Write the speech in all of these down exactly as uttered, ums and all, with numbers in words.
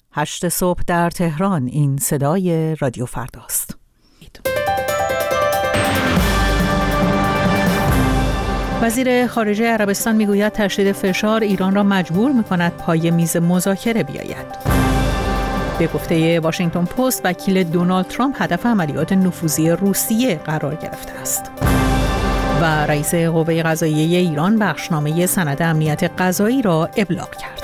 هشت صبح در تهران. این صدای رادیو فرداست. وزیر خارجه عربستان میگوید تشدید فشار ایران را مجبور میکند پای میز مذاکره بیاید. به گفته واشنگتن پست، وکیل دونالد ترامپ هدف عملیات نفوذی روسیه قرار گرفته است. و رئیس قوه قضاییه ایران بخشنامه سند امنیت قضایی را ابلاغ کرد.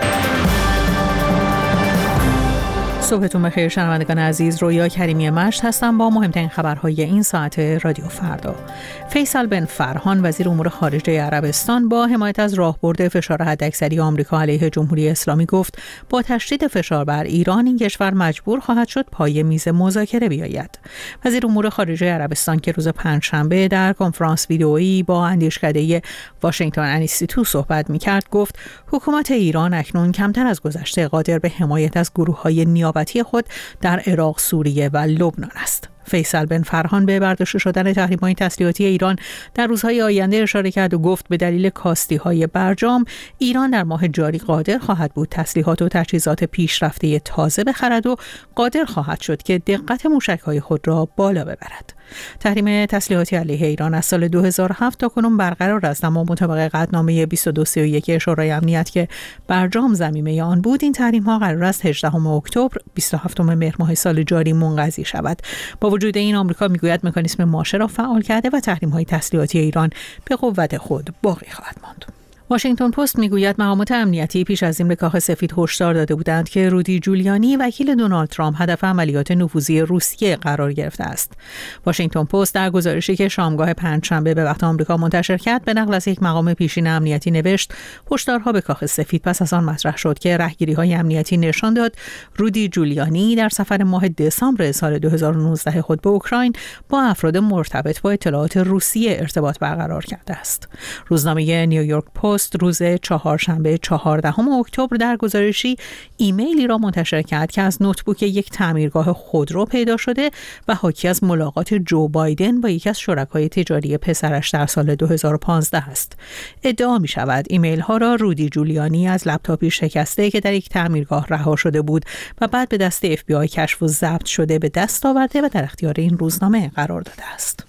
صبحتون بخیر شنوندگان عزیز، رویا کریمی مشت هستم با مهمترین خبرهای این ساعت رادیو فردا. فیصل بن فرهان وزیر امور خارجه عربستان با حمایت از راهبرد فشار حداکثری آمریکا علیه جمهوری اسلامی گفت با تشدید فشار بر ایران این کشور مجبور خواهد شد پای میز مذاکره بیاید. وزیر امور خارجه عربستان که روز پنجشنبه در کنفرانس ویدئویی با اندیشکده واشنگتن انستیتو صحبت می‌کرد گفت حکومت ایران اکنون کمتر از گذشته قادر به حمایت از گروه‌های نیابتی خود در عراق، سوریه و لبنان است. فیصل بن فرهان به برداشته شدن تحریم‌های تسلیحاتی ایران در روزهای آینده اشاره کرد و گفت به دلیل کاستی‌های برجام ایران در ماه جاری قادر خواهد بود تسلیحات و تجهیزات پیشرفته تازه بخرد و قادر خواهد شد که دقت موشک‌های خود را بالا ببرد. تحریم تسلیحاتی علیه ایران از سال دو هزار و هفت تا کنون برقرار است، اما مطابق قطعنامه بیست و دو سی و یک شورای امنیت که برجام ضمیمه آن بود، این تحریم‌ها قرار است هجدهم اکتبر بیست و هفتم مهر ماه سال جاری منقضی شود. با وجود این آمریکا میگوید مکانیزم ماشه را فعال کرده و تحریم‌های تسلیحاتی ایران به قوت خود باقی خواهد ماند. واشنگتن پست میگوید مقامات امنیتی پیش از این به کاخ سفید هشدار داده بودند که رودی جولیانی وکیل دونالد ترامپ هدف عملیات نفوذی روسیه قرار گرفته است. واشنگتن پست در گزارشی که شامگاه پنجشنبه به وقت آمریکا منتشر کرد به نقل از یک مقام پیشین امنیتی نوشت هشدارها به کاخ سفید پس از آن مطرح شد که رهگیری‌های امنیتی نشان داد رودی جولیانی در سفر ماه دسامبر سال دو هزار و نوزده خود به اوکراین با افراد مرتبط با اطلاعات روسیه ارتباط برقرار کرده است. روزنامه نیویورک پست روز چهارشنبه چهاردهم اکتبر در گزارشی ایمیلی را منتشر کرد که از نوتبوک یک تعمیرگاه خودرو پیدا شده و حاکی از ملاقات جو بایدن با یکی از شرکای تجاری پسرش در سال دو هزار و پانزده است. ادعا می شود ایمیل ها را رودی جولیانی از لپتاپی شکسته که در یک تعمیرگاه رها شده بود و بعد به دست اف بی آی کشف و ضبط شده به دست آورده و در اختیار این روزنامه قرار داده است.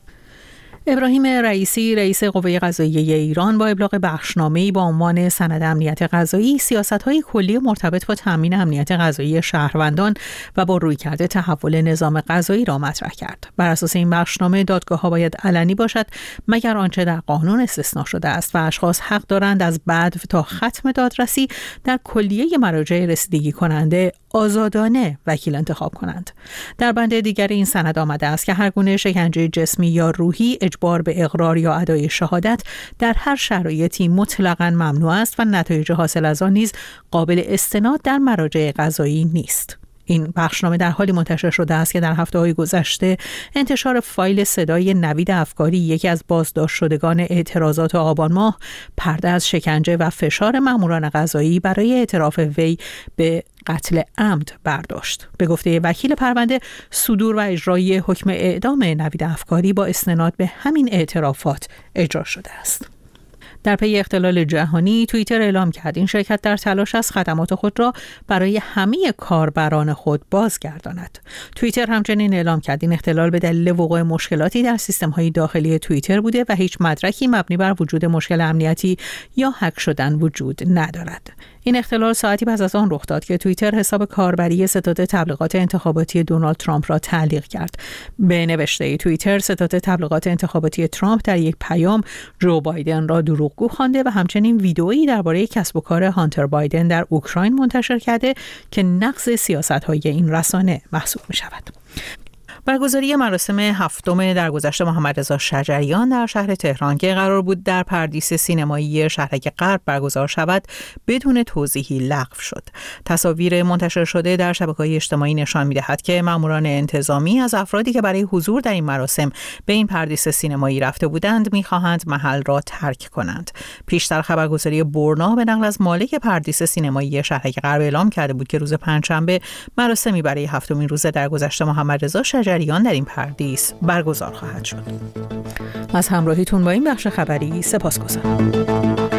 ابراهیم رئیسی رئیس قوه قضاییه ایران با ابلاغ بخشنامه‌ای با عنوان سند امنیت قضایی سیاست‌های کلی مرتبط با تامین امنیت قضایی شهروندان و با رویکرد تحول نظام قضایی را مطرح کرد. بر اساس این بخشنامه دادگاه‌ها باید علنی باشد مگر آنچه در قانون استثناء شده است و اشخاص حق دارند از بدو تا ختم دادرسی در کلیه مراجع رسیدگی کننده آزادانه وکیل انتخاب کنند. در بند دیگر این سند آمده است که هر گونه شکنجه جسمی یا روحی، اجبار به اقرار یا ادای شهادت در هر شرایطی مطلقاً ممنوع است و نتایج حاصل از آن نیز قابل استناد در مراجع قضایی نیست. این بخشنامه در حالی منتشر شده است که در هفته‌های گذشته انتشار فایل صدای نوید افکاری، یکی از بازداشت شدگان اعتراضات آبان ماه، پرده از شکنجه و فشار ماموران قضایی برای اعتراف وی به قتل عمد برداشت. به گفته وکیل پرونده، صدور و اجرای حکم اعدام نوید افکاری با استناد به همین اعترافات اجرا شده است. در پی اختلال جهانی، توییتر اعلام کرد این شرکت در تلاش است خدمات خود را برای همه کاربران خود بازگرداند. توییتر همچنین اعلام کرد این اختلال به دلیل وقوع مشکلاتی در سیستم‌های داخلی توییتر بوده و هیچ مدرکی مبنی بر وجود مشکل امنیتی یا هک شدن وجود ندارد. این اختلال ساعتی پس از آن رخ داد که توییتر حساب کاربری ستاد تبلیغات انتخاباتی دونالد ترامپ را تعلیق کرد. به نوشته توییتر، ستاد تبلیغات انتخاباتی ترامپ در یک پیام جو بایدن را دروغگو خوانده و همچنین ویدئویی درباره کسب و کار هانتر بایدن در اوکراین منتشر کرده که نقض سیاست‌های این رسانه محسوب می‌شود. برگزاری مراسم هفتم درگذشت محمد رضا شجریان در شهر تهران که قرار بود در پردیس سینمایی شهرک غرب برگزار شود بدون توضیحی لغو شد. تصاویر منتشر شده در شبکه‌های اجتماعی نشان می‌دهد که ماموران انتظامی از افرادی که برای حضور در این مراسم به این پردیس سینمایی رفته بودند می‌خواهند محل را ترک کنند. پیشتر خبرگزاری برنا به نقل از مالک پردیس سینمایی شهرک غرب اعلام کرده بود که روز پنجشنبه مراسمی برای هفتمین روز درگذشت محمد رضا شجریان در این پردیس برگزار خواهد شد. از همراهیتون با این بخش خبری سپاسگزارم.